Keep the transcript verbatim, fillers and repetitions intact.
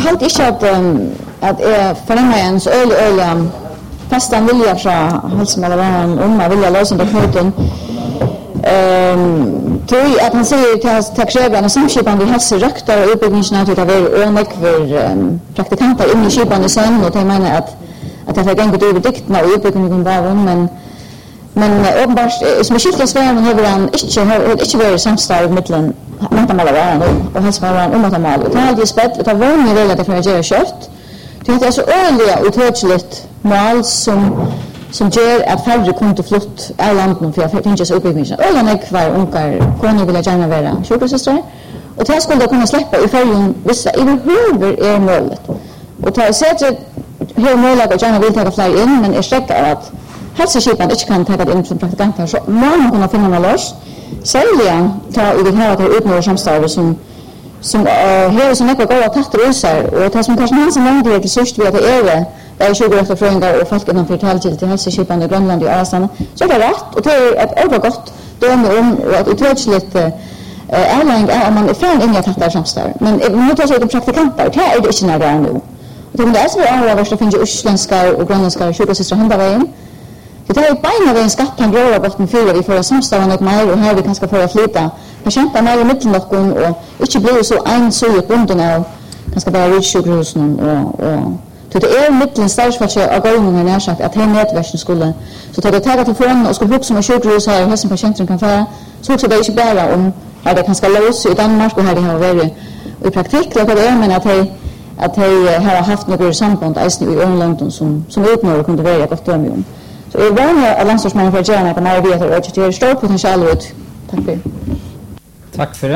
hade inte att att är förnämligen så öl öl fastan vilja från halsmålaren om man vill lösa det knuten. Ehm tror att han säger till taxebrarna och samskipan vi hälsa röktar och utbyggningsnät utav er och mycket för praktikanter in i skipan sen och jag menar att att det har gått över dikterna och utbyggningen var men men uppenbart som är skilt sfären har han inte har inte varit samstarv mellan matamalaren och halsmålaren och matamal och det har ju spett det var ju relativt för att göra kött. Det är så öliga uthörligt mål som som gör att färre kommer flott av landet för att finna sig uppbyggningen. Ölen är kvar unkar kunde vilja gärna vara sjukhussyster och det skulle kunna släppa i färgen vissa överhuvud är målet. Och ta sätt hur målet att gärna vill ta fler in men är säker att hälsoskipan inte kan ta det in som praktikanter så man kan finna en lös. Sälja ta i det här att uppnå samstarv som som här som mycket går att ta trosar och det som kanske man som vanligt till sist vid att det är det är tjugo efterfrågningar och folk kan förtälla till hälsoskipan i Grönland och Asien så det är rätt och det är ett övergott döme om att utrötsligt ärläng är om man är från inga tattar samstarv men nu tar sig de praktikanter det är det inte när det är nu och det är så är det finns ju isländska och grönländska sjukhussyster hända vägen. Det är beina vägen skatt kan göra botten fyra vi får samstavan och mer och här vi kanske få flytta. Patienter mer i mitten och och inte blir så en så i bunden av kanske bara rutschugrusen och och så det är mitten stadsfältet och gången när sagt att hem nätverken skulle så tar det taga telefonen och skulle huxa med sjukhus här hos en patienten kan få så också det är inte bara om här det kanske lås i Danmark och här det har varit i praktik och det är men att hej att hej har haft några samband i Irland som som uppnår kunde vara gott döme om. Så är vanliga att landstorsmannen för att göra något mer vet och det är stor potential ut. Tack för det. Tack för det.